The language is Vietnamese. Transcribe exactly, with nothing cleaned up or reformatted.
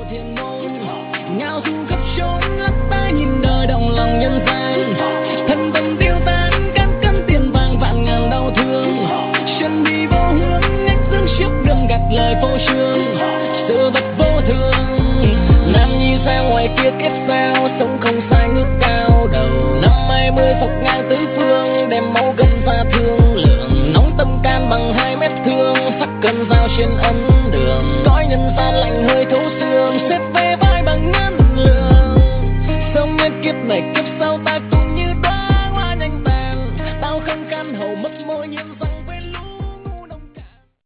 thiên môn ngao du khắp chốn lắc tay nhìn đời động lòng nhân gian thân tâm tiêu tan cán cân tiền vàng vạn ngàn đau thương chân đi vô hướng nét dương trước đường gặt lời vô trương sự vật vô thường nam nhi sao ngoài kia kiếp sao sống không sai ngước cao đầu năm hai mươi dọc ngang tứ phương đem máu gân ra thương lượng nóng tâm can bằng hai mét thương sắc cơn dao trên ấn đường cõi nhân gian lạnh hơi thấu